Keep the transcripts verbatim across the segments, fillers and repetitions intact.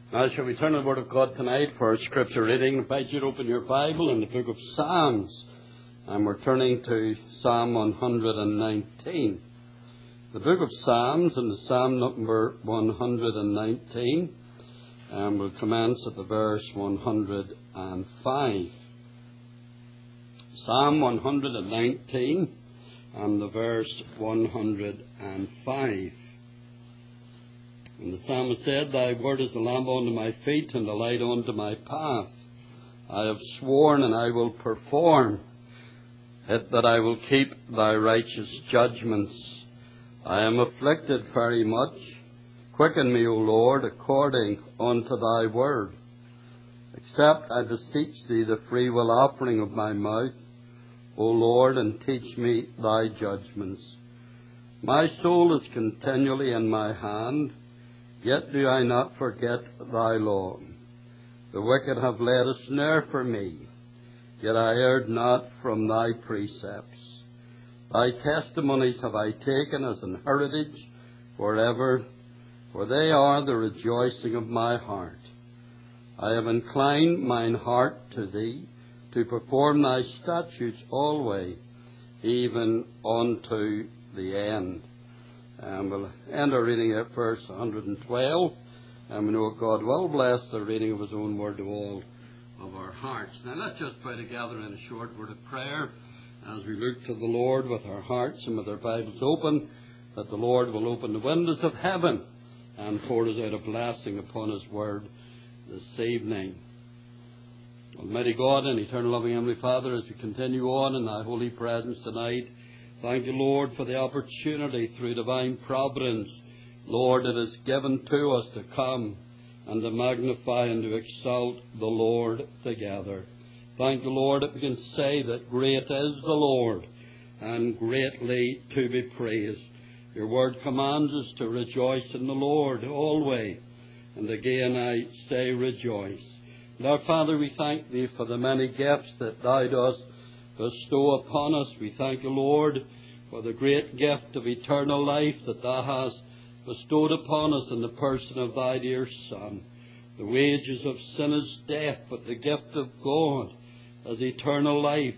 Now, shall we turn to the Word of God tonight for our scripture reading? I invite you to open your Bible in the book of Psalms. And we're turning to Psalm one hundred nineteen. The book of Psalms and the Psalm number one hundred nineteen. And we'll commence at the verse one hundred five. Psalm one hundred nineteen and the verse one hundred five. And the psalmist said, Thy word is a lamp unto my feet and a light unto my path. I have sworn and I will perform it, that I will keep thy righteous judgments. I am afflicted very much. Quicken me, O Lord, according unto thy word. Accept, I beseech thee, the freewill offering of my mouth, O Lord, and teach me thy judgments. My soul is continually in my hand, yet do I not forget thy law. The wicked have laid a snare for me, yet I erred not from thy precepts. Thy testimonies have I taken as an heritage forever, for they are the rejoicing of my heart. I have inclined mine heart to thee, to perform thy statutes always, even unto the end. And we'll end our reading at verse one hundred twelve. And we know God will bless the reading of His own word to all of our hearts. Now let's just pray together in a short word of prayer as we look to the Lord with our hearts and with our Bibles open, that the Lord will open the windows of heaven and pour us out a blessing upon His word this evening. Almighty God and eternal loving Heavenly Father, as we continue on in thy holy presence tonight, thank you, Lord, for the opportunity through divine providence, Lord, it is given to us to come and to magnify and to exalt the Lord together. Thank you, Lord, that we can say that great is the Lord and greatly to be praised. Your word commands us to rejoice in the Lord always. And again I say rejoice. Now, Father, we thank thee for the many gifts that thou dost bestow upon us. We thank you, Lord, for the great gift of eternal life that thou hast bestowed upon us in the person of thy dear Son. The wages of sin is death, but the gift of God is eternal life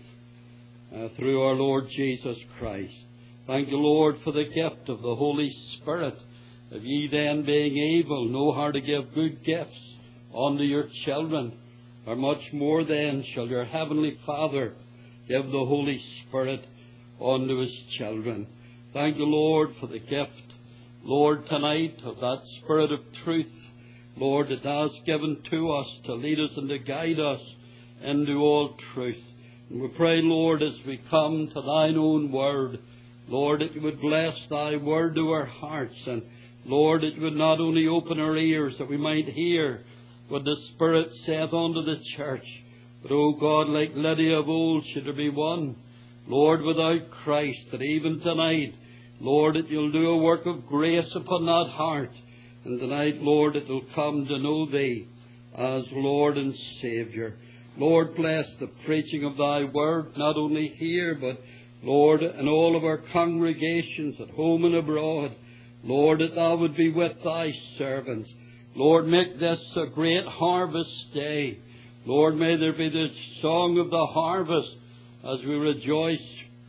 uh, through our Lord Jesus Christ. Thank you, Lord, for the gift of the Holy Spirit. If ye then, being able, know how to give good gifts unto your children, or much more then shall your heavenly Father give the Holy Spirit unto His children. Thank you, Lord, for the gift, Lord, tonight of that Spirit of truth, Lord, that thou hast given to us to lead us and to guide us into all truth. And we pray, Lord, as we come to thine own word, Lord, that you would bless thy word to our hearts, and Lord, that you would not only open our ears that we might hear what the Spirit saith unto the church, but, O God, like Lydia of old, should there be one, Lord, without Christ, that even tonight, Lord, that you'll do a work of grace upon that heart, and tonight, Lord, it will come to know thee as Lord and Saviour. Lord, bless the preaching of thy word, not only here, but, Lord, in all of our congregations at home and abroad. Lord, that thou would be with thy servants. Lord, make this a great harvest day. Lord, may there be the song of the harvest as we rejoice,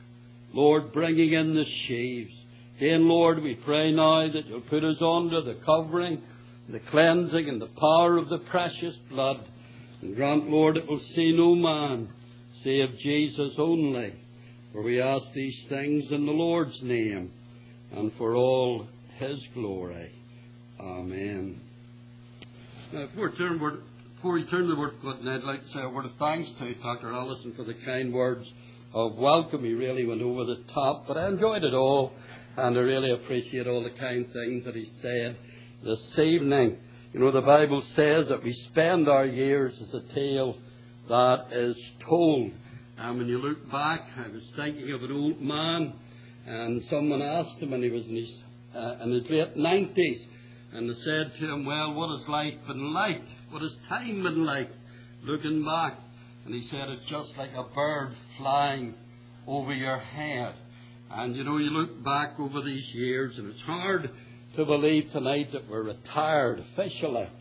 Lord, bringing in the sheaves. Again, Lord, we pray now that you'll put us under the covering, the cleansing and the power of the precious blood. And grant, Lord, it will see no man save Jesus only. For we ask these things in the Lord's name and for all His glory. Amen. Now, before we turn, before we turn to the Word of God tonight, I'd like to say a word of thanks to Doctor Allison for the kind words of welcome. He really went over the top, but I enjoyed it all, and I really appreciate all the kind things that he said this evening. You know, the Bible says that we spend our years as a tale that is told. And when you look back, I was thinking of an old man, and someone asked him when he was in his, uh, in his late nineties, and they said to him, well, what has life been like? What has time been like? Looking back. And he said, it's just like a bird flying over your head. And, you know, you look back over these years, and it's hard to believe tonight that we're retired officially.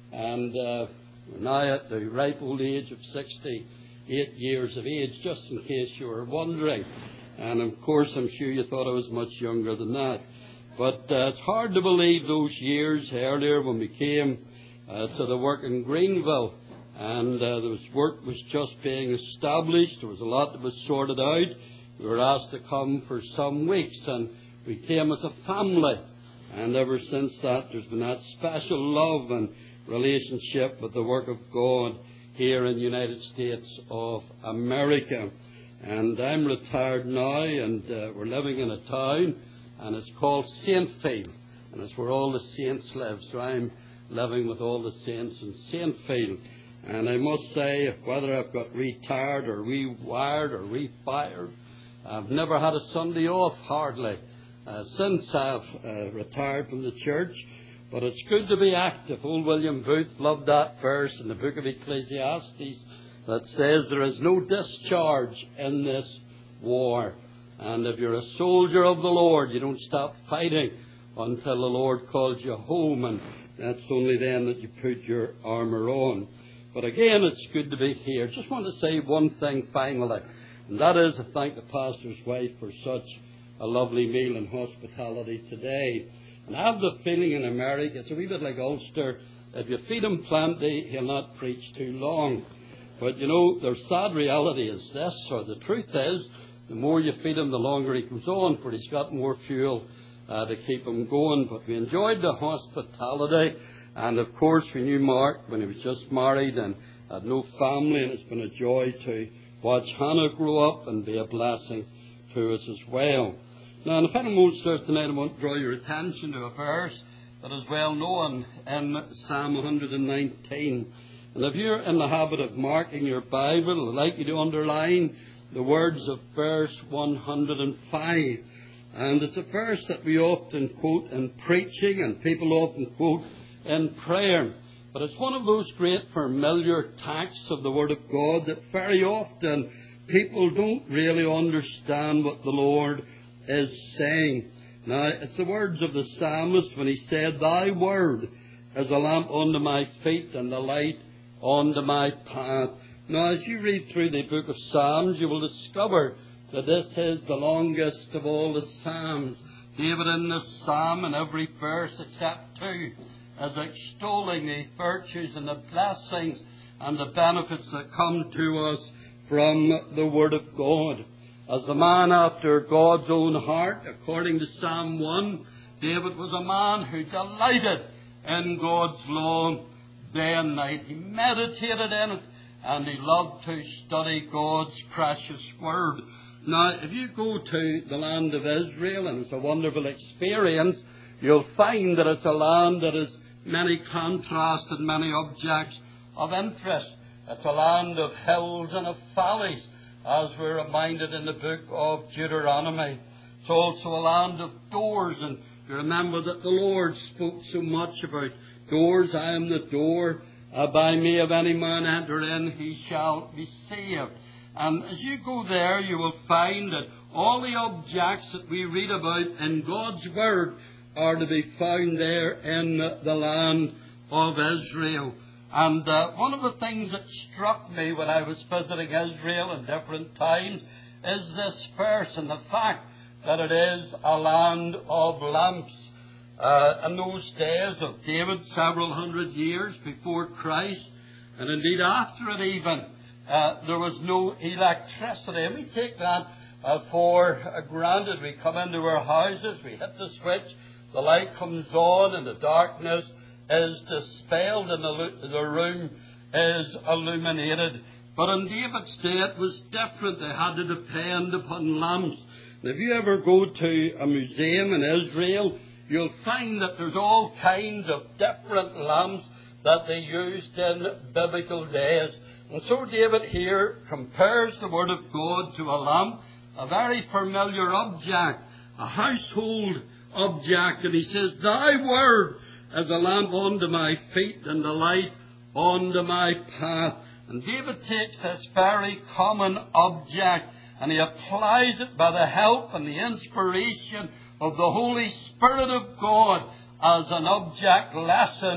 And uh, we're now at the ripe old age of sixty-eight years of age, just in case you were wondering. And of course, I'm sure you thought I was much younger than that. But uh, it's hard to believe those years earlier when we came uh, to the work in Greenville. And uh, there was work was just being established. There was a lot that was sorted out. We were asked to come for some weeks, and we came as a family. And ever since that, there's been that special love and relationship with the work of God here in the United States of America. And I'm retired now, and uh, we're living in a town, and it's called Saintfield, and it's where all the saints live. So I'm living with all the saints in Saintfield. And I must say, whether I've got retired or rewired or refired, I've never had a Sunday off, hardly, uh, since I've uh, retired from the church. But it's good to be active. Old William Booth loved that verse in the book of Ecclesiastes that says there is no discharge in this war. And if you're a soldier of the Lord, you don't stop fighting until the Lord calls you home. And that's only then that you put your armour on. But again, it's good to be here. Just want to say one thing finally, and that is to thank the pastor's wife for such a lovely meal and hospitality today. And I have the feeling in America, it's a wee bit like Ulster, if you feed him plenty, he'll not preach too long. But, you know, their sad reality is this, or the truth is, the more you feed him, the longer he comes on, for he's got more fuel uh, to keep him going. But we enjoyed the hospitality. And, of course, we knew Mark when he was just married and had no family, and it's been a joy to watch Hannah grow up and be a blessing to us as well. Now, in the final moments there tonight, I want to draw your attention to a verse that is well known in Psalm one nineteen. And if you're in the habit of marking your Bible, I'd like you to underline the words of verse one hundred five. And it's a verse that we often quote in preaching, and people often quote in prayer. But it's one of those great familiar texts of the Word of God that very often people don't really understand what the Lord is saying. Now, it's the words of the psalmist when he said, "Thy word is a lamp unto my feet and a light unto my path." Now, as you read through the book of Psalms, you will discover that this is the longest of all the Psalms. David in this psalm, in every verse except two, as extolling the virtues and the blessings and the benefits that come to us from the Word of God. As a man after God's own heart, according to Psalm one, David was a man who delighted in God's law day and night. He meditated in it, and he loved to study God's precious Word. Now, if you go to the land of Israel, and it's a wonderful experience, you'll find that it's a land that has many contrasts and many objects of interest. It's a land of hills and of valleys, as we're reminded in the book of Deuteronomy. It's also a land of doors, and you remember that the Lord spoke so much about doors. "I am the door. Uh, by me, if any man enter in, he shall be saved." And as you go there, you will find that all the objects that we read about in God's Word are to be found there in the land of Israel. And uh, one of the things that struck me when I was visiting Israel in different times is this verse and the fact that it is a land of lamps. Uh, in those days of David, several hundred years before Christ, and indeed after it even, uh, there was no electricity. And we take that uh, for uh, granted. We come into our houses, we hit the switch, the light comes on, and the darkness is dispelled, and the, the room is illuminated. But in David's day, it was different. They had to depend upon lamps. And if you ever go to a museum in Israel, you'll find that there's all kinds of different lamps that they used in biblical days. And so David here compares the Word of God to a lamp, a very familiar object, a household object. And he says, "Thy word is a lamp unto my feet and a light unto my path." And David takes this very common object and he applies it by the help and the inspiration of the Holy Spirit of God as an object lesson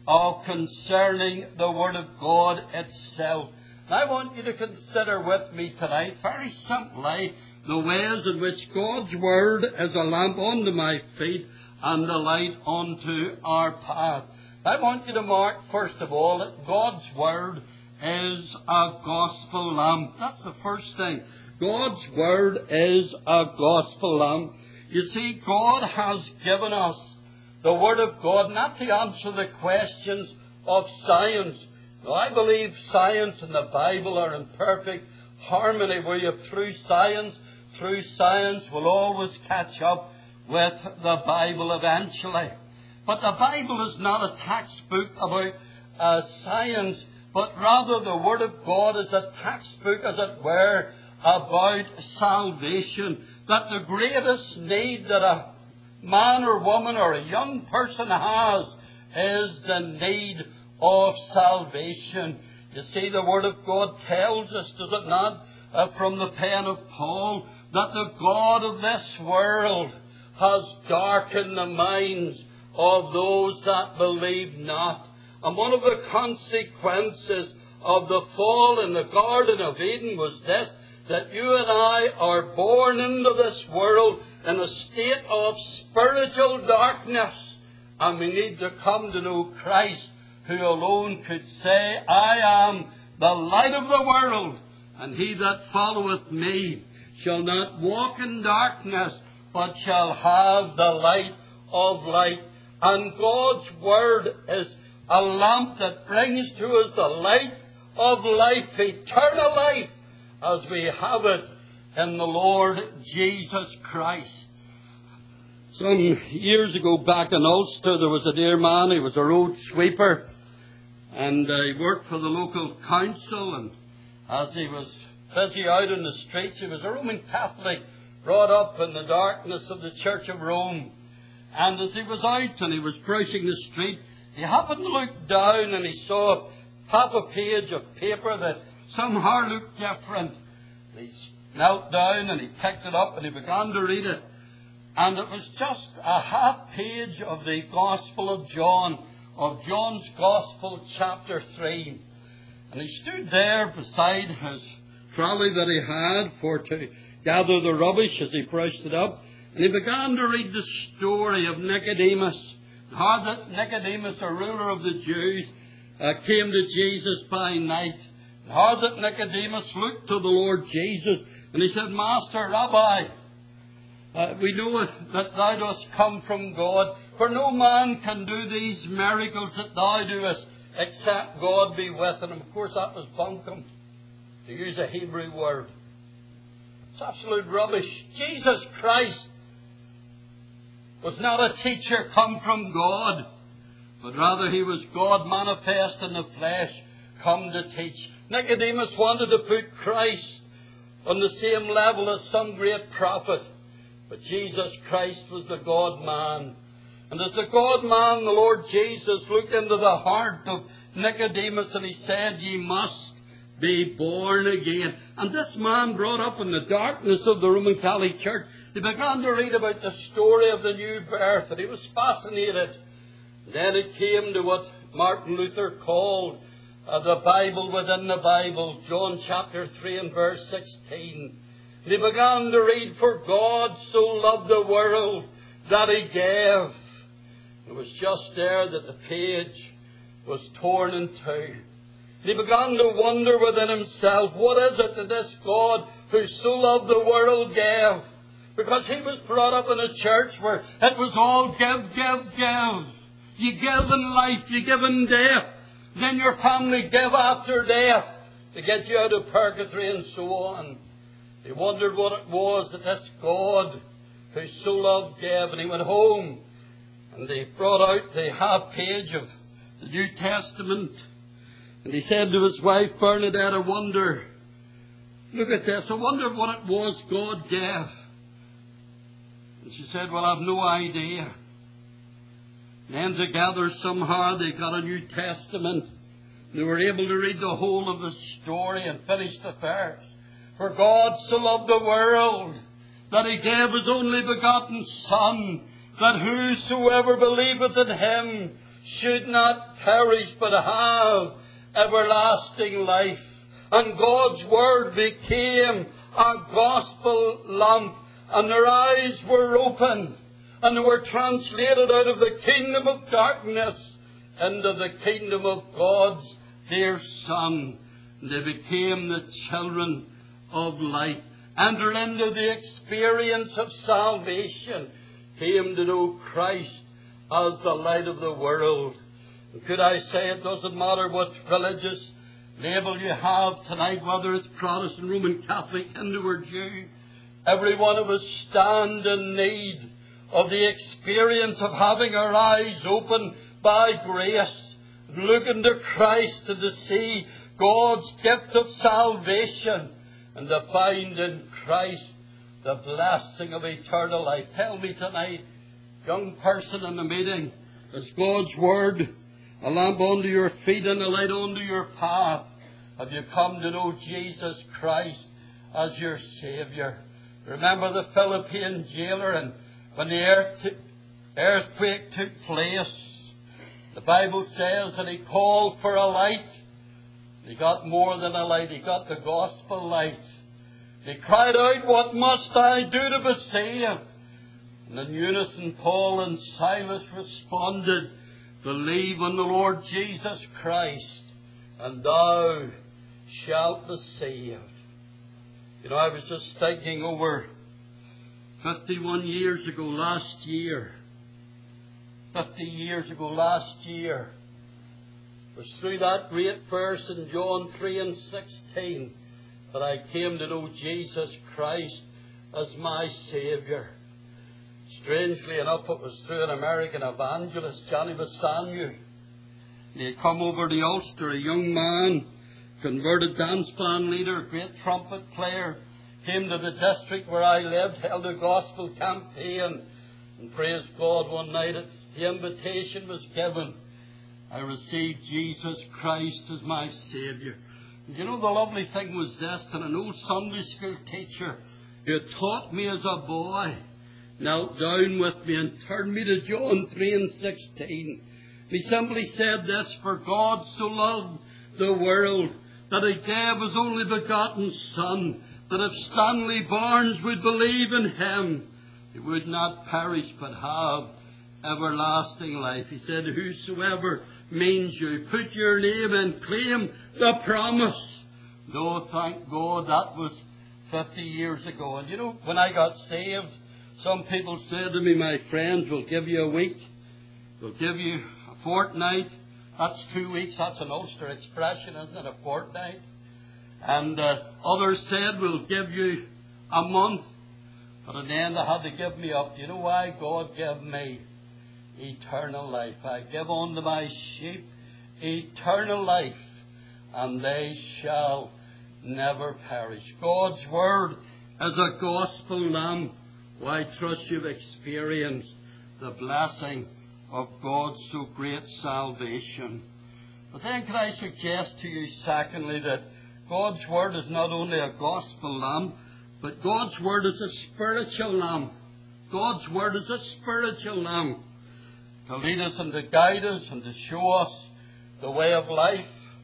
of concerning the Word of God itself. And I want you to consider with me tonight, very simply, the ways in which God's Word is a lamp unto my feet and a light unto our path. I want you to mark, first of all, that God's Word is a gospel lamp. That's the first thing. God's Word is a gospel lamp. You see, God has given us the Word of God not to answer the questions of science. Now, I believe science and the Bible are in perfect harmony, where you have true science. True science will always catch up with the Bible eventually. But the Bible is not a textbook about uh, science, but rather the Word of God is a textbook, as it were, about salvation. That the greatest need that a man or woman or a young person has is the need of salvation. You see, the Word of God tells us, does it not, uh, from the pen of Paul, that the God of this world has darkened the minds of those that believe not. And one of the consequences of the fall in the Garden of Eden was this, that you and I are born into this world in a state of spiritual darkness. And we need to come to know Christ, who alone could say, I am the light of the world, and he that followeth me shall not walk in darkness, but shall have the light of light. And God's Word is a lamp that brings to us the light of life, eternal life, as we have it in the Lord Jesus Christ. Some years ago back in Ulster, there was a dear man. He was a road sweeper, and uh, he worked for the local council. And as he was busy out in the streets, he was a Roman Catholic, brought up in the darkness of the Church of Rome. And as he was out and he was brushing the street, he happened to look down and he saw half a page of paper that somehow looked different. He knelt down and he picked it up and he began to read it. And it was just a half page of the Gospel of John, of John's Gospel, chapter three. And he stood there beside his trolley that he had for to gather the rubbish as he brushed it up. And he began to read the story of Nicodemus. How that Nicodemus, a ruler of the Jews, uh, came to Jesus by night. How that Nicodemus looked to the Lord Jesus and he said, Master, Rabbi, uh, we know that thou dost come from God, for no man can do these miracles that thou doest except God be with him. Of course, that was bunkum, to use a Hebrew word. It's absolute rubbish. Jesus Christ was not a teacher come from God, but rather he was God manifest in the flesh, come to teach. Nicodemus wanted to put Christ on the same level as some great prophet, but Jesus Christ was the God-man. And as the God-man, the Lord Jesus looked into the heart of Nicodemus and he said, ye must be born again. And this man, brought up in the darkness of the Roman Catholic Church, he began to read about the story of the new birth, and he was fascinated. Then it came to what Martin Luther called uh, the Bible within the Bible, John chapter three and verse sixteen. And he began to read, for God so loved the world that he gave. It was just there that the page was torn in two. And he began to wonder within himself, what is it that this God who so loved the world gave? Because he was brought up in a church where it was all give, give, give. You give in life, you give in death. Then your family give after death to get you out of purgatory and so on. He wondered what it was that this God who so loved gave. And he went home and they brought out the half page of the New Testament. And he said to his wife, Bernadette, I wonder, look at this, I wonder what it was God gave. And she said, well, I've no idea. Then together somehow they got a New Testament. They were able to read the whole of the story and finish the verse. For God so loved the world that he gave his only begotten Son, that whosoever believeth in him should not perish but have everlasting life. And God's Word became a gospel lamp, and their eyes were opened, and they were translated out of the kingdom of darkness into the kingdom of God's dear Son. And they became the children of light, entered into the experience of salvation, came to know Christ as the light of the world. And could I say, it doesn't matter what religious label you have tonight, whether it's Protestant, Roman Catholic, Hindu or Jew, every one of us stand in need of the experience of having our eyes opened by grace, looking to Christ and to see God's gift of salvation, and to find in Christ the blessing of eternal life. Tell me tonight, young person in the meeting, is God's Word a lamp unto your feet and a light unto your path? Have you come to know Jesus Christ as your Saviour? Remember the Philippine jailer, and when the earth t- earthquake took place, the Bible says that he called for a light. He got more than a light. He got the gospel light. He cried out, "What must I do to be saved?" And in unison, Paul and Silas responded, "Believe on the Lord Jesus Christ, and thou shalt be saved." You know, I was just thinking over fifty-one years ago last year. fifty years ago last year. It was through that great verse in John three and sixteen that I came to know Jesus Christ as my Saviour. Strangely enough, it was through an American evangelist, Johnny Bassanio. He had come over to Ulster, a young man, converted dance band leader, great trumpet player, came to the district where I lived, held a gospel campaign, and praise God, one night it, the invitation was given. I received Jesus Christ as my Saviour. And you know, the lovely thing was this, that an old Sunday school teacher who had taught me as a boy knelt down with me and turned me to John three and sixteen. He simply said this, "For God so loved the world that He gave His only begotten Son, that if Stanley Barnes would believe in Him, he would not perish but have everlasting life." He said, "Whosoever means you, put your name and claim the promise." No, thank God, that was fifty years ago. And you know, when I got saved, some people said to me, "My friends will give you a week, we'll give you a fortnight." That's two weeks. That's an Ulster expression, isn't it? A fortnight. And uh, others said, "We'll give you a month." But in the end, they had to give me up. You know why? God gave me eternal life. "I give unto my sheep eternal life, and they shall never perish." God's Word is a gospel lamp. Well, I trust you've experienced the blessing of God's so great salvation. But then can I suggest to you, secondly, that God's Word is not only a gospel lamp, but God's Word is a spiritual lamp. God's Word is a spiritual lamp to lead us and to guide us and to show us the way of life.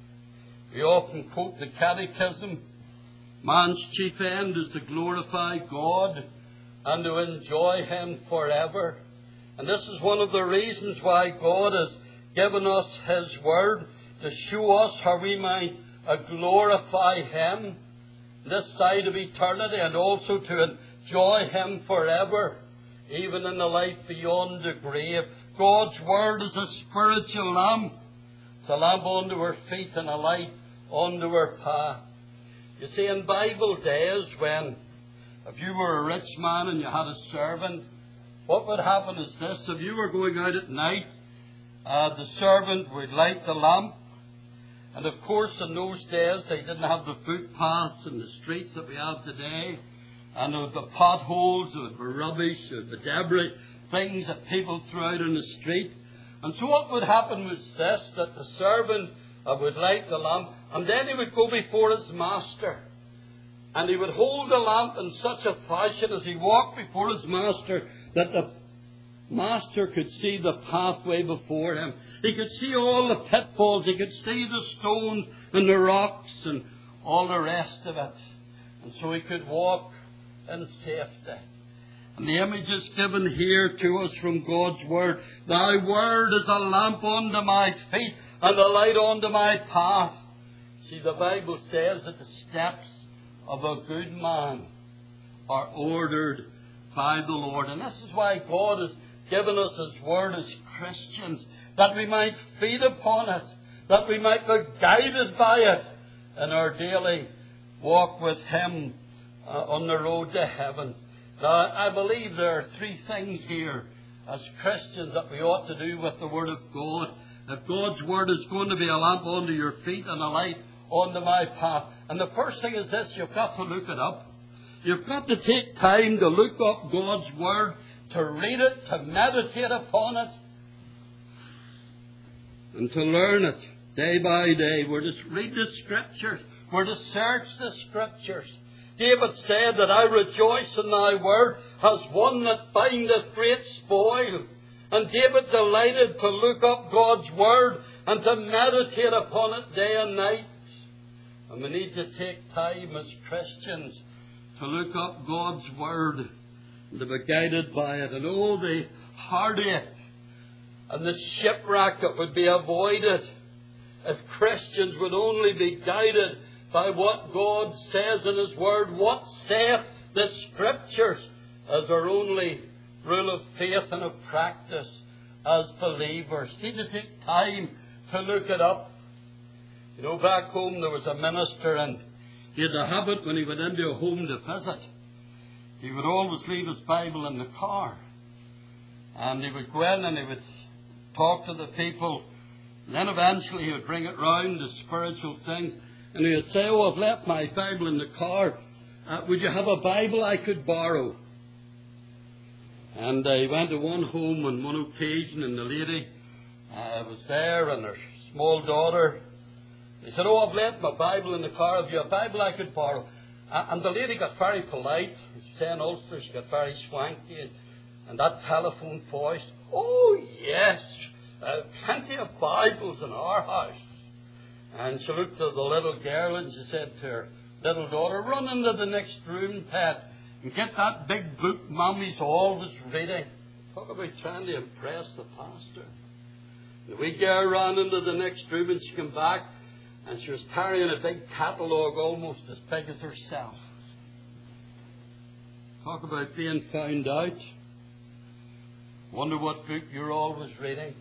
We often quote the Catechism. Man's chief end is to glorify God and to enjoy Him forever. And this is one of the reasons why God has given us His Word, to show us how we might uh, glorify Him this side of eternity, and also to enjoy Him forever, even in the life beyond the grave. God's Word is a spiritual lamp. It's a lamp unto our feet and a light unto our path. You see, in Bible days, when if you were a rich man and you had a servant, what would happen is this: if you were going out at night, uh, the servant would light the lamp. And of course, in those days, they didn't have the footpaths and the streets that we have today. And there would be potholes, there would be rubbish, there would be debris, things that people threw out on the street. And so what would happen was this, that the servant uh, would light the lamp, and then he would go before his master. And he would hold the lamp in such a fashion as he walked before his master, that the Master could see the pathway before him. He could see all the pitfalls. He could see the stones and the rocks and all the rest of it. And so he could walk in safety. And the image is given here to us from God's Word. Thy Word is a lamp unto my feet and a light unto my path. See, the Bible says that the steps of a good man are ordered by the Lord. And this is why God has given us His Word as Christians, that we might feed upon it, that we might be guided by it in our daily walk with Him uh, on the road to heaven. Now, I believe there are three things here as Christians that we ought to do with the Word of God. If God's Word is going to be a lamp unto your feet and a light unto my path. And the first thing is this: you've got to look it up. You've got to take time to look up God's Word, to read it, to meditate upon it, and to learn it day by day. We're to read the Scriptures. We're to search the Scriptures. David said that I rejoice in thy word as one that findeth great spoil. And David delighted to look up God's Word and to meditate upon it day and night. And we need to take time as Christians to look up God's Word and to be guided by it. And all the heartache and the shipwreck that would be avoided if Christians would only be guided by what God says in His Word. What saith the Scriptures as our only rule of faith and of practice as believers. Need to take time to look it up. You know, back home there was a minister, and he had a habit when he went into a home to visit. He would always leave his Bible in the car. And he would go in and he would talk to the people. And then eventually he would bring it round to spiritual things. And he would say, oh, I've left my Bible in the car. Uh, would you have a Bible I could borrow? And uh, he went to one home on one occasion, and the lady uh, was there and her small daughter. He said, oh, I've left my Bible in the car. Have you a Bible I could borrow? Uh, and the lady got very polite. Saying also she got very swanky. And, and that telephone voice, oh, yes, uh, plenty of Bibles in our house. And she looked at the little girl and she said to her little daughter, run into the next room, pet, and get that big book Mommy's always reading. Talk about trying to impress the pastor. The wee girl ran into the next room and she came back and she was carrying a big catalogue almost as big as herself. Talk about being found out. Wonder what book you're always reading.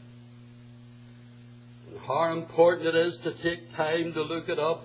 And how important it is to take time to look it up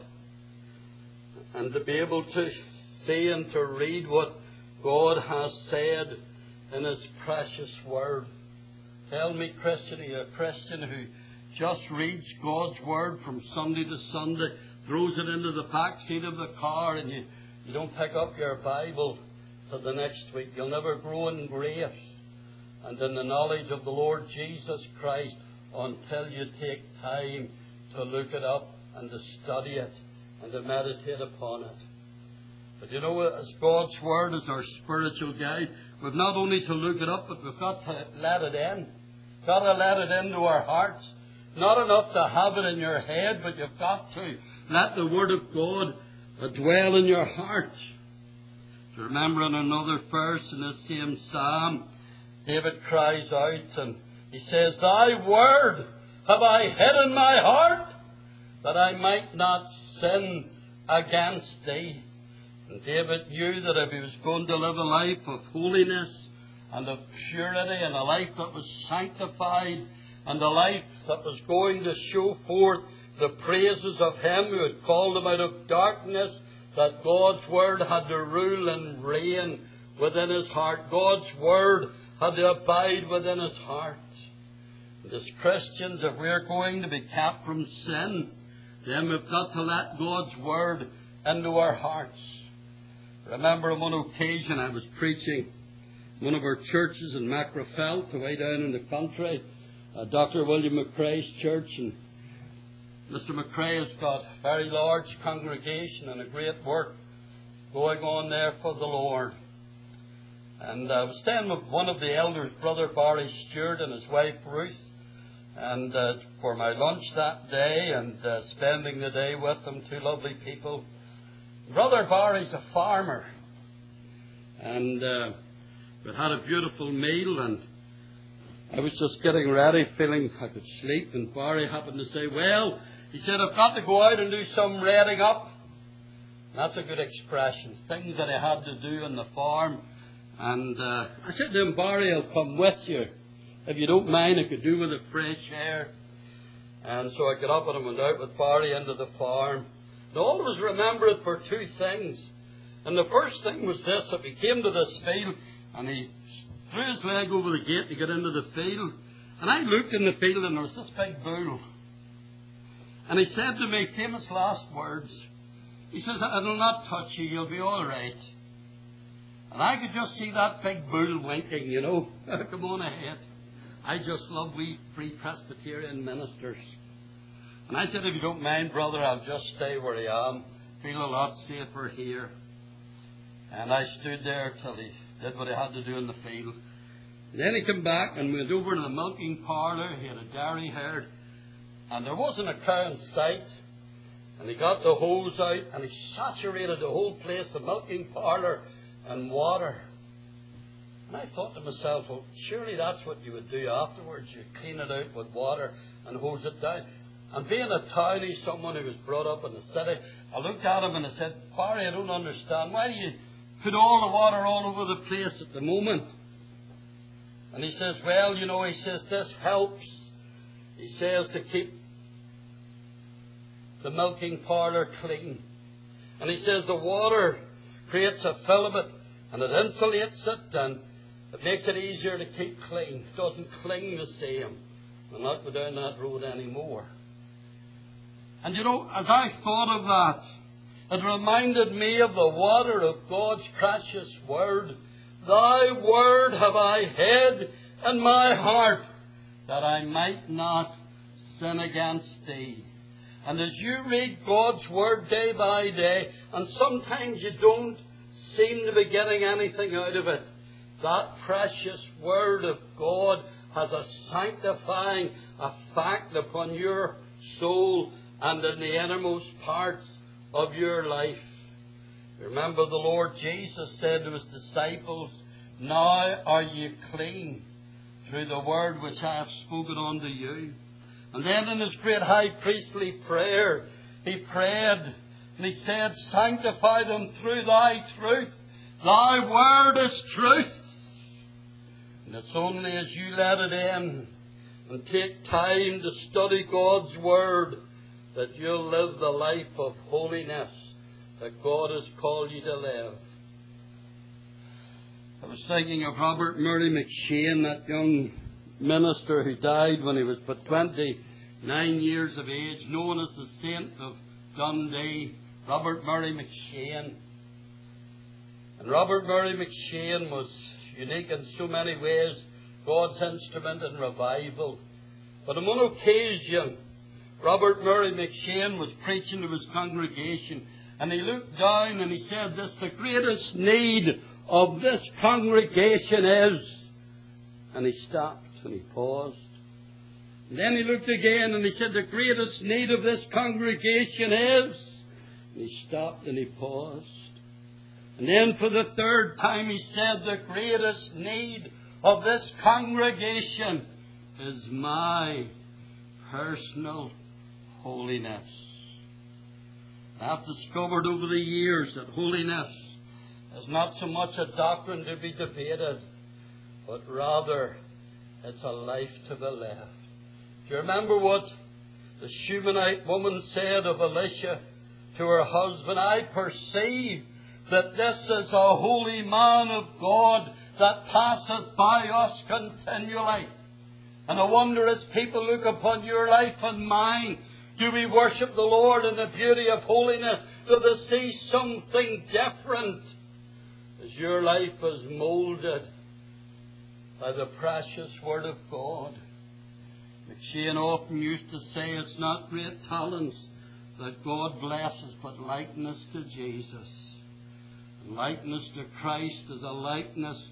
and to be able to see and to read what God has said in His precious Word. Tell me, Christian, are you a Christian who just reads God's Word from Sunday to Sunday, throws it into the back seat of the car, and you, you don't pick up your Bible for the next week? You'll never grow in grace and in the knowledge of the Lord Jesus Christ until you take time to look it up and to study it and to meditate upon it. But you know, as God's Word is our spiritual guide, we've not only to look it up, but we've got to let it in. Got to let it into our hearts. Not enough to have it in your head, but you've got to let the Word of God dwell in your heart. To remember in another verse in this same psalm, David cries out and he says, Thy Word have I hid in my heart, that I might not sin against Thee. And David knew that if he was going to live a life of holiness and of purity, and a life that was sanctified, and a life that was going to show forth the praises of Him who had called him out of darkness, that God's Word had to rule and reign within his heart. God's Word had to abide within his heart. And as Christians, if we're going to be kept from sin, then we've got to let God's Word into our hearts. Remember on one occasion I was preaching one of our churches in Macrofelt, away down in the country, uh, Doctor William McCrae's church. And Mister McCrae has got a very large congregation and a great work going on there for the Lord. And I was staying with one of the elders, Brother Barry Stewart, and his wife Ruth, and uh, for my lunch that day, and uh, spending the day with them, two lovely people. Brother Barry's a farmer, and uh, we had a beautiful meal, and I was just getting ready, feeling I could sleep, and Barry happened to say, well, he said, I've got to go out and do some redding up. And that's a good expression, things that I had to do on the farm. And uh, I said to him, Barry, I'll come with you. If you don't mind, I could do with the fresh air. And so I got up and I went out with Barry into the farm. And I always remember it for two things. And the first thing was this, that we came to this field, and he threw his leg over the gate to get into the field. And I looked in the field, and there was this big bull. And he said to me, famous last words, he says, it'll not touch you, you'll be all right. And I could just see that big bull winking, you know. Come on ahead. I just love we Free Presbyterian ministers. And I said, if you don't mind, brother, I'll just stay where I am. Feel a lot safer here. And I stood there till he did what he had to do in the field. And then he came back and went over to the milking parlour. He had a dairy herd. And there wasn't a cow in sight. And he got the hose out and he saturated the whole place, the milking parlour, and water. And I thought to myself, well, surely that's what you would do afterwards. You clean it out with water and hose it down. And being a townie, someone who was brought up in the city, I looked at him and I said, Barry, I don't understand. Why do you put all the water all over the place at the moment? And he says, well, you know, he says, this helps. He says to keep the milking parlour clean. And he says the water creates a filament and it insulates it and it makes it easier to keep clean. It doesn't cling the same. I'll not go down that road anymore. And you know, as I thought of that, it reminded me of the water of God's precious word. Thy word have I hid in my heart, that I might not sin against thee. And as you read God's word day by day, and sometimes you don't seem to be getting anything out of it, that precious word of God has a sanctifying effect upon your soul and in the innermost parts of your life. Remember, the Lord Jesus said to his disciples, now are you clean through the word which I have spoken unto you. And then in his great high priestly prayer, he prayed and he said, sanctify them through thy truth. Thy word is truth. And it's only as you let it in and take time to study God's word that you'll live the life of holiness that God has called you to live. I was thinking of Robert Murray McShane, that young minister who died when he was but twenty-nine years of age, known as the Saint of Dundee, Robert Murray McShane. And Robert Murray McShane was unique in so many ways, God's instrument in revival. But on one occasion, Robert Murray McShane was preaching to his congregation, and he looked down and he said this, the greatest need of this congregation is, and he stopped and he paused. And then he looked again and he said, the greatest need of this congregation is, and he stopped and he paused. And then for the third time he said, the greatest need of this congregation is my personal holiness. I've discovered over the years that holiness is not so much a doctrine to be debated, but rather it's a life to be lived. Do you remember what the Shunammite woman said of Elisha to her husband? I perceive that this is a holy man of God that passeth by us continually. And I wonder, as people look upon your life and mine, do we worship the Lord in the beauty of holiness? Do they see something different as your life is moulded by the precious Word of God? McShane often used to say it's not great talents that God blesses, but likeness to Jesus. And likeness to Christ is a likeness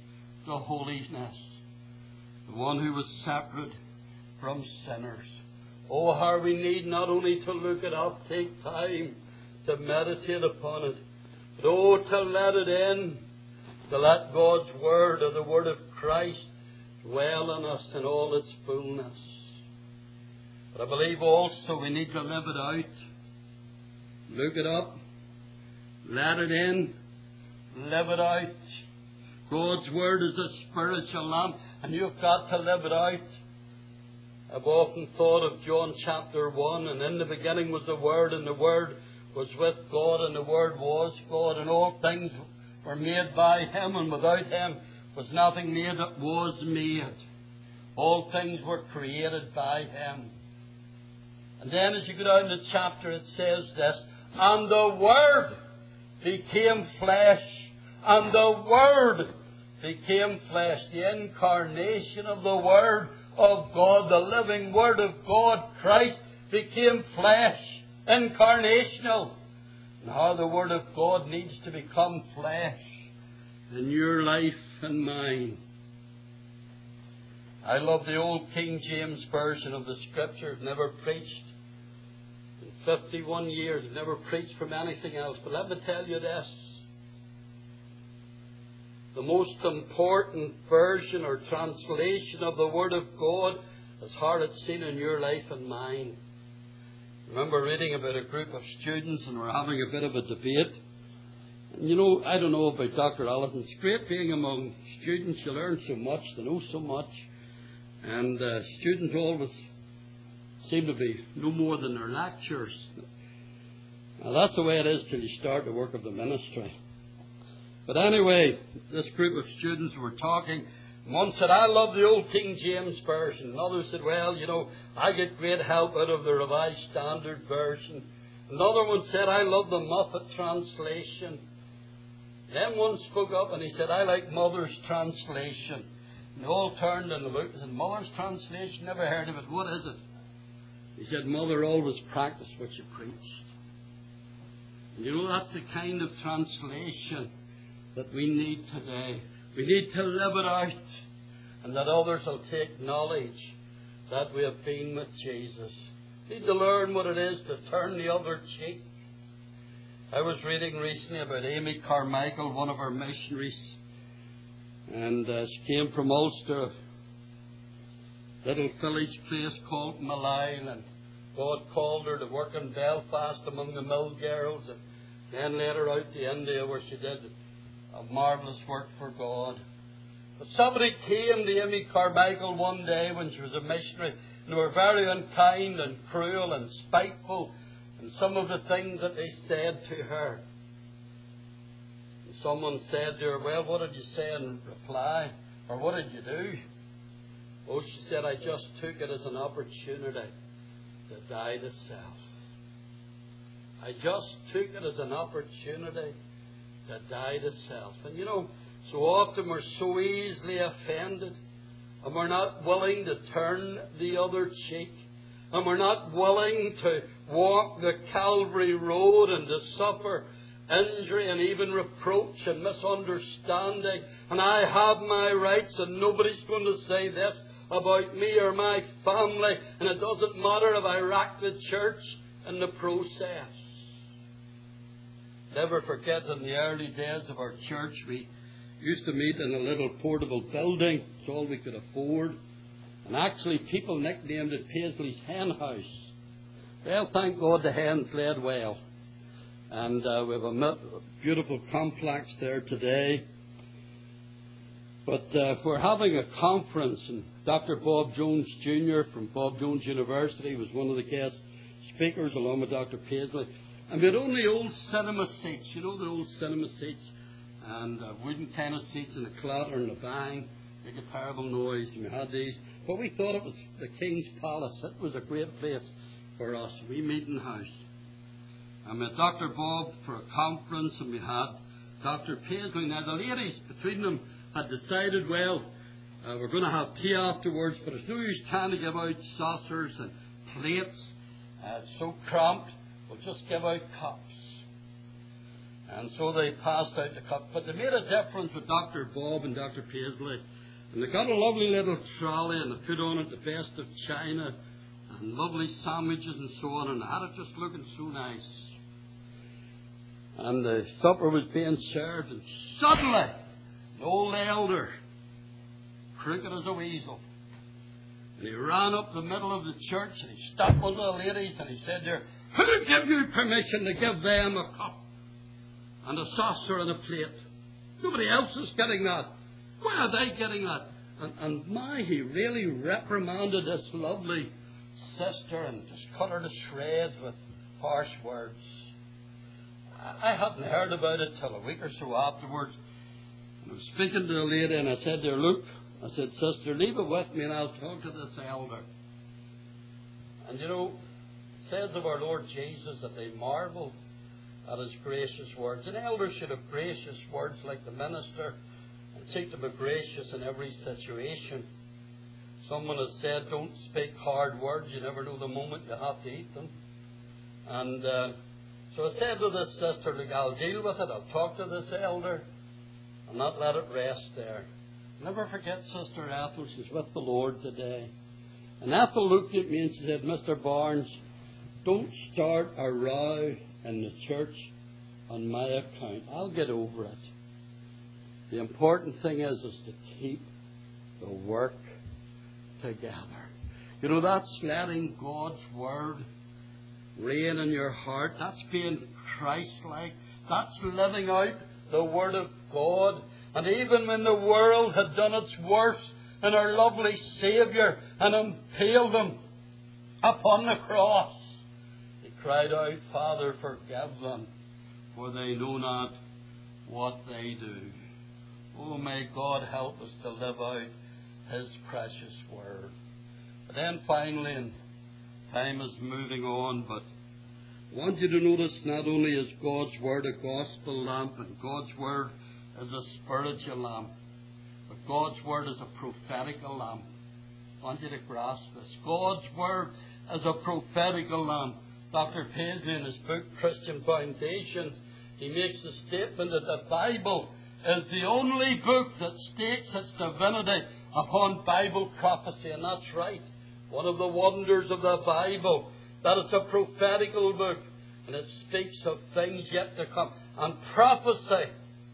to holiness. The one who was separate from sinners. Oh, how we need not only to look it up, take time to meditate upon it, but oh, to let it in, to let God's Word, or the Word of Christ, dwell in us in all its fullness. But I believe also we need to live it out. Look it up, let it in, live it out. God's Word is a spiritual lamp, and you've got to live it out. I've often thought of John chapter one, and in the beginning was the Word, and the Word was with God, and the Word was God, and all things were made by Him, and without Him was nothing made that was made. All things were created by Him. And then as you go down the chapter, it says this, and the Word became flesh, and the Word became flesh. The incarnation of the Word of God, the living Word of God, Christ, became flesh, incarnational. And how the Word of God needs to become flesh in your life and mine. I love the old King James Version of the Scriptures. Never preached in fifty-one years. Never preached from anything else. But let me tell you this. The most important version or translation of the Word of God is how it's seen in your life and mine. I remember reading about a group of students, and we're having a bit of a debate. And you know, I don't know about Doctor Allison. It's great being among students. You learn so much, they know so much. And uh, students always seem to be no more than their lectures. Now, that's the way it is till you start the work of the ministry. But anyway, this group of students were talking. One said, I love the old King James Version. Another said, well, you know, I get great help out of the Revised Standard Version. Another one said, I love the Moffat translation. Then one spoke up and he said, I like Mother's translation. And they all turned and looked and said, Mother's translation? Never heard of it. What is it? He said, Mother always practiced what she preached. And you know, that's the kind of translation that we need today. We need to live it out, and that others will take knowledge that we have been with Jesus. We need to learn what it is to turn the other cheek. I was reading recently about Amy Carmichael, one of our missionaries, and uh, she came from Ulster, a little village place called Malyle, and God called her to work in Belfast among the mill girls, and then led her out to India where she did a marvellous work for God. But somebody came to Amy Carmichael one day when she was a missionary, and they were very unkind and cruel and spiteful in some of the things that they said to her. And someone said to her, well, what did you say in reply? Or what did you do? Oh, she said, I just took it as an opportunity to die to self. I just took it as an opportunity to die to self. And you know, so often we're so easily offended, and we're not willing to turn the other cheek, and we're not willing to walk the Calvary road and to suffer injury and even reproach and misunderstanding. And I have my rights, and nobody's going to say this about me or my family, and it doesn't matter if I wreck the church in the process. Never forget, in the early days of our church, we used to meet in a little portable building. It's all we could afford. And actually, people nicknamed it Paisley's Hen House. Well, thank God the hens laid well. And uh, we have a beautiful complex there today. But uh, we're having a conference, and Doctor Bob Jones Junior from Bob Jones University was one of the guest speakers, along with Doctor Paisley. And we had only old cinema seats, you know, the old cinema seats, and uh, wooden kind of seats, and the clatter and the bang, make a terrible noise, and we had these. But we thought it was the King's Palace. It was a great place for us, we meeting house. And we had Doctor Bob for a conference, and we had Doctor Paisley. Now, the ladies between them had decided, well, uh, we're going to have tea afterwards, but it's no use trying to give out saucers and plates. Uh, it's so cramped. We'll just give out cups. And so they passed out the cup. But they made a difference with Doctor Bob and Doctor Paisley. And they got a lovely little trolley and they put on it the best of china and lovely sandwiches and so on. And they had it just looking so nice. And the supper was being served. And suddenly, the old elder, crooked as a weasel, and he ran up the middle of the church and he stopped one of the ladies and he said to her, "Who gave you permission to give them a cup and a saucer and a plate? Nobody else is getting that. Why are they getting that?" And, and my, he really reprimanded this lovely sister and just cut her to shreds with harsh words. I, I hadn't heard about it till a week or so afterwards. And I was speaking to the lady and I said to her, "Look," I said, "Sister, leave it with me and I'll talk to this elder." And you know, it says of our Lord Jesus that they marveled at his gracious words. An elder should have gracious words like the minister and seek to be gracious in every situation. Someone has said, don't speak hard words. You never know the moment you have to eat them. And uh, so I said to this sister, "Look, I'll deal with it. I'll talk to this elder and not let it rest there." Never forget Sister Ethel. She's with the Lord today. And Ethel looked at me and she said, "Mister Barnes, don't start a row in the church on my account. I'll get over it. The important thing is, is to keep the work together." You know, that's letting God's Word reign in your heart. That's being Christ-like. That's living out the Word of God. And even when the world had done its worst, and our lovely Saviour and impaled them upon the cross, he cried out, "Father, forgive them, for they know not what they do." Oh, may God help us to live out His precious Word. But then finally, and time is moving on, but I want you to notice not only is God's Word a gospel lamp, and God's Word is a spiritual lamp, but God's Word is a prophetical lamp. I want you to grasp this. God's Word is a prophetical lamp. Doctor Paisley, in his book, Christian Foundations, he makes the statement that the Bible is the only book that stakes its divinity upon Bible prophecy. And that's right. One of the wonders of the Bible, that it's a prophetical book, and it speaks of things yet to come. And prophecy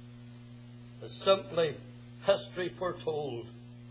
is simply history foretold.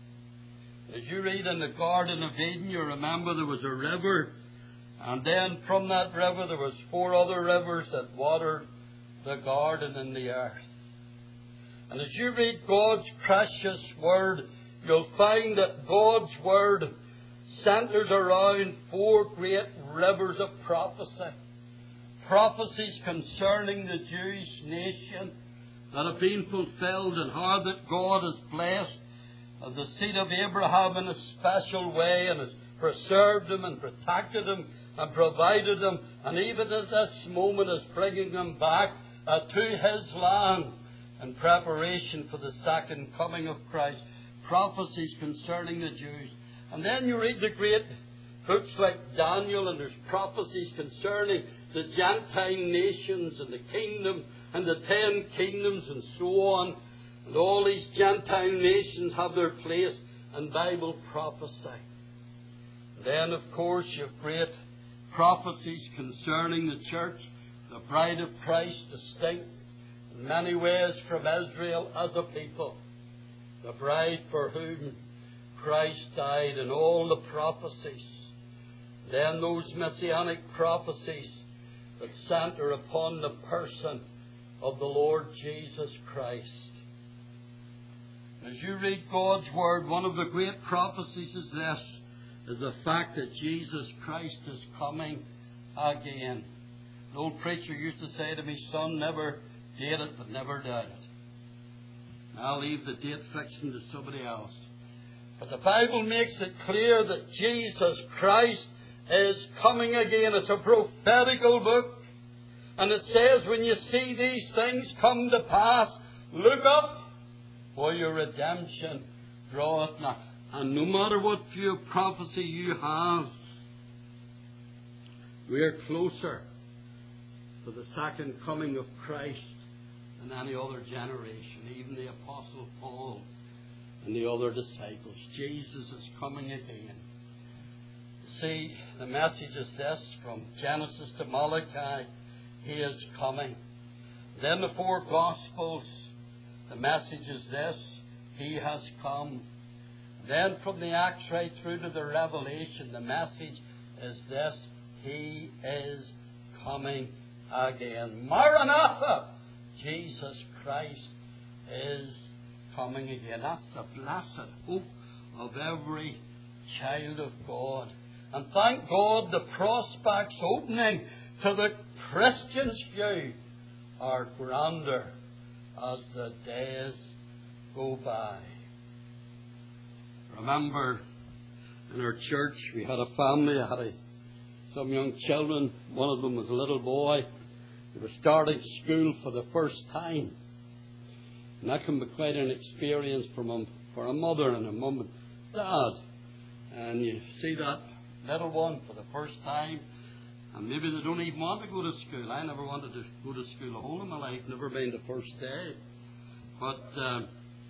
As you read in the Garden of Eden, you remember there was a river, and then from that river there was four other rivers that watered the garden and the earth. And as you read God's precious Word, you'll find that God's Word centers around four great rivers of prophecy. Prophecies concerning the Jewish nation that have been fulfilled, and how that God has blessed the seed of Abraham in a special way and has preserved them and protected them and provided them, and even at this moment is bringing them back uh, to His land in preparation for the second coming of Christ. Prophecies concerning the Jews. And then you read the great books like Daniel, and there's prophecies concerning the Gentile nations and the kingdom and the ten kingdoms and so on. And all these Gentile nations have their place in Bible prophecy. And then, of course, you have great prophecies concerning the church, the bride of Christ, distinct in many ways from Israel as a people. The bride for whom Christ died, and all the prophecies. Then those messianic prophecies that center upon the person of the Lord Jesus Christ. As you read God's Word, one of the great prophecies is this, is the fact that Jesus Christ is coming again. An old preacher used to say to me, "Son, never date it, but never doubt it." I'll leave the date fixing to somebody else. But the Bible makes it clear that Jesus Christ is coming again. It's a prophetical book. And it says, when you see these things come to pass, look up, for your redemption draweth nigh. And no matter what view of prophecy you have, we are closer to the second coming of Christ in any other generation, even the Apostle Paul and the other disciples. Jesus is coming again. See, the message is this, from Genesis to Malachi, He is coming. Then the four Gospels, the message is this, He has come. Then from the Acts right through to the Revelation, the message is this, He is coming again. Maranatha! Jesus Christ is coming again. That's the blessed hope of every child of God. And thank God the prospects opening to the Christian's view are grander as the days go by. Remember, in our church we had a family, I had a, some young children. One of them was a little boy. He was starting school for the first time. And that can be quite an experience for, mum, for a mother and a mum and dad. And you see that little one for the first time, and maybe they don't even want to go to school. I never wanted to go to school a whole of my life, never been the first day. But um,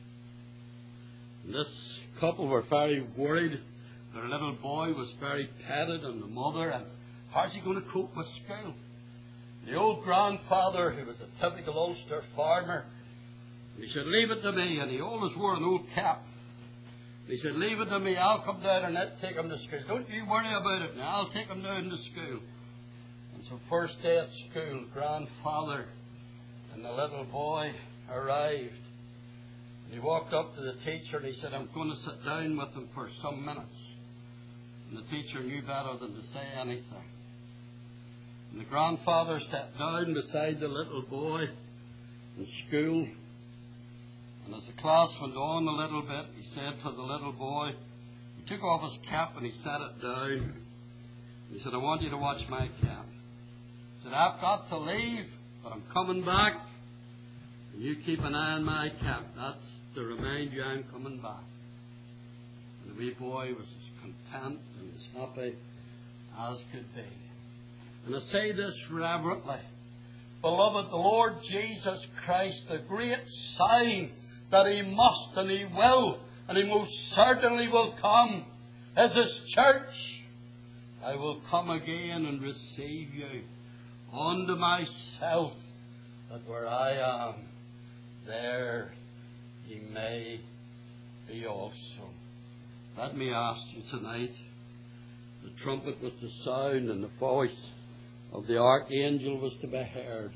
this couple were very worried. Their little boy was very petted, and the mother, and how's he going to cope with school? The old grandfather, who was a typical Ulster farmer, he said, leave it to me, and he always wore an old cap. He said, leave it to me, I'll come down and I'll take him to school. Don't you worry about it now, I'll take him down to school. And so first day at school, grandfather and the little boy arrived. And he walked up to the teacher and he said, I'm going to sit down with him for some minutes. And the teacher knew better than to say anything. And the grandfather sat down beside the little boy in school. And as the class went on a little bit, he said to the little boy, he took off his cap and he set it down. He said, I want you to watch my cap. He said, I've got to leave, but I'm coming back. And you keep an eye on my cap. That's to remind you I'm coming back. And the wee boy was as content and as happy as could be. And I say this reverently. Beloved, the Lord Jesus Christ, the great sign that He must and He will and He most certainly will come, is His church. I will come again and receive you unto myself, that where I am, there ye may be also. Let me ask you tonight, the trumpet was to sound and the voice of the archangel was to be heard.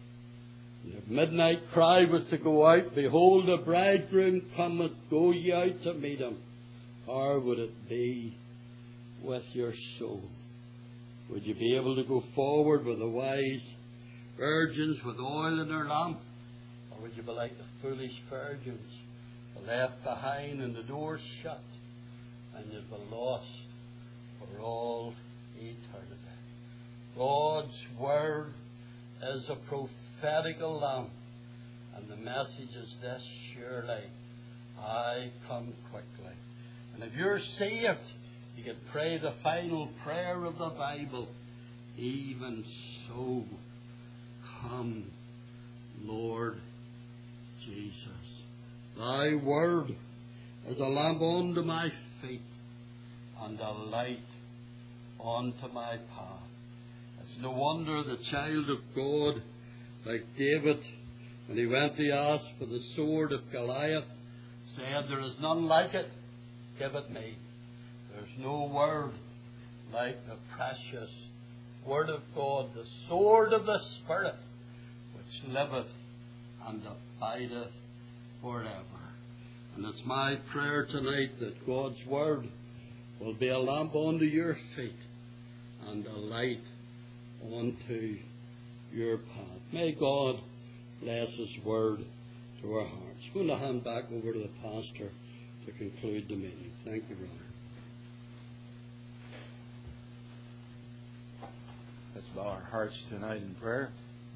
The midnight cry was to go out, behold, the bridegroom cometh, go ye out to meet him. How would it be with your soul? Would you be able to go forward with the wise virgins with oil in their lamp? Or would you be like the foolish virgins, left behind and the doors shut, and you'd be lost for all eternity? God's Word is a prophetical lamp, and the message is this: surely I come quickly. And if you're saved, you can pray the final prayer of the Bible: even so, come, Lord Jesus. Thy word is a lamp unto my feet and a light unto my path. It's no wonder the child of God, like David, when he went to ask for the sword of Goliath, said, there is none like it, give it me. There's no word like the precious Word of God, the sword of the Spirit, which liveth and abideth forever. And it's my prayer tonight that God's Word will be a lamp unto your feet and a light unto your path. May God bless His Word to our hearts. I'm going to hand back over to the pastor to conclude the meeting. Thank you, brother. Let's bow our hearts tonight in prayer.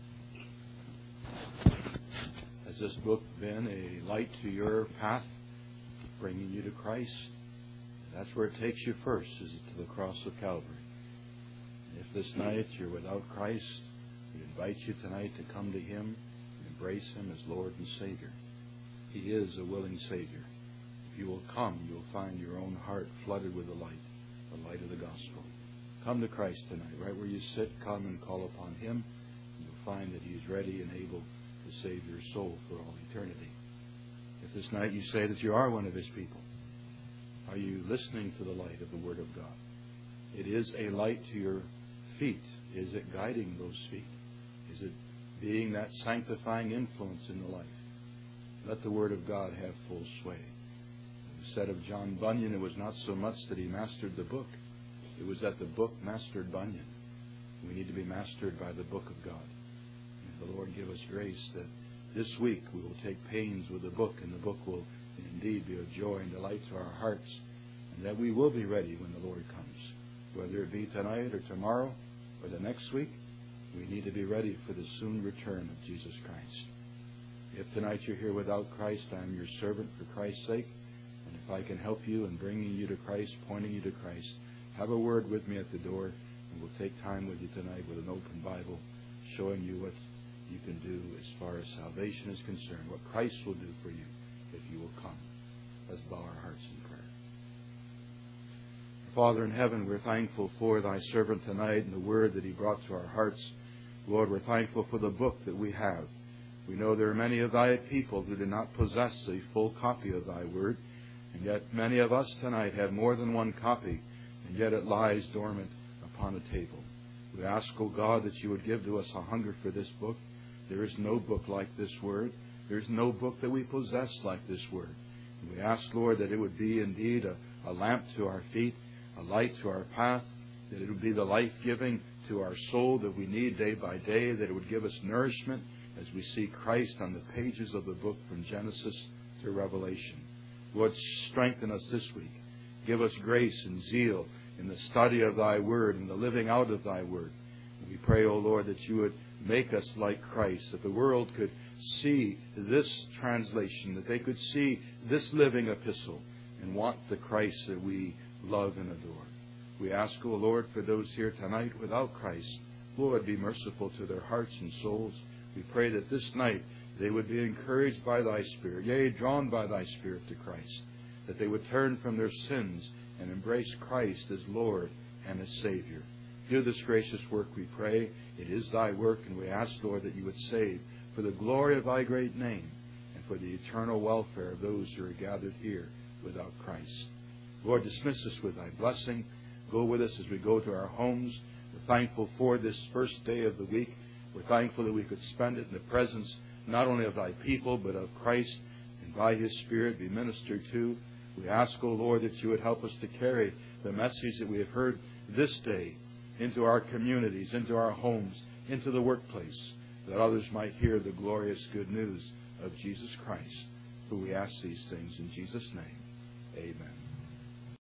Has this book been a light to your path, bringing you to Christ? That's where it takes you first, is it to the cross of Calvary. If this night you're without Christ, we invite you tonight to come to Him, embrace Him as Lord and Savior. He is a willing Savior. If you will come, you will find your own heart flooded with the light, the light of the gospel. Come to Christ tonight. Right where you sit, come and call upon Him. You'll find that He is ready and able to save your soul for all eternity. If this night you say that you are one of His people, are you listening to the light of the Word of God? It is a light to your feet. Is it guiding those feet? Is it being that sanctifying influence in the life? Let the Word of God have full sway. It was said of John Bunyan, it was not so much that he mastered the book, it was that the book mastered Bunyan. We need to be mastered by the book of God. And the Lord give us grace that this week we will take pains with the book, and the book will indeed be a joy and delight to our hearts, and that we will be ready when the Lord comes. Whether it be tonight or tomorrow or the next week, we need to be ready for the soon return of Jesus Christ. If tonight you're here without Christ, I am your servant for Christ's sake. And if I can help you in bringing you to Christ, pointing you to Christ, have a word with me at the door, and we'll take time with you tonight with an open Bible, showing you what you can do as far as salvation is concerned, what Christ will do for you if you will come. Let's bow our hearts in prayer. Father in heaven, we're thankful for Thy servant tonight and the word that he brought to our hearts. Lord, we're thankful for the book that we have. We know there are many of Thy people who do not possess a full copy of Thy word, and yet many of us tonight have more than one copy, and yet it lies dormant upon a table. We ask, O God, that You would give to us a hunger for this book. There is no book like this word. There is no book that we possess like this word. And we ask, Lord, that it would be indeed a, a lamp to our feet, a light to our path, that it would be the life-giving to our soul that we need day by day, that it would give us nourishment as we see Christ on the pages of the book from Genesis to Revelation. Lord, strengthen us this week. Give us grace and zeal in the study of Thy word and the living out of Thy word. And we pray, O Lord, that You would make us like Christ, that the world could see this translation, that they could see this living epistle and want the Christ that we love and adore. We ask, O Lord, for those here tonight without Christ, Lord, be merciful to their hearts and souls. We pray that this night they would be encouraged by Thy Spirit, yea, drawn by Thy Spirit to Christ, that they would turn from their sins and embrace Christ as Lord and as Savior. Do this gracious work, we pray. It is Thy work, and we ask, Lord, that You would save for the glory of Thy great name and for the eternal welfare of those who are gathered here without Christ. Lord, dismiss us with Thy blessing. Go with us as we go to our homes. We're thankful for this first day of the week. We're thankful that we could spend it in the presence not only of Thy people, but of Christ, and by His Spirit be ministered to. We ask, O Lord, that You would help us to carry the message that we have heard this day into our communities, into our homes, into the workplace, that others might hear the glorious good news of Jesus Christ. For we ask these things in Jesus' name. Amen.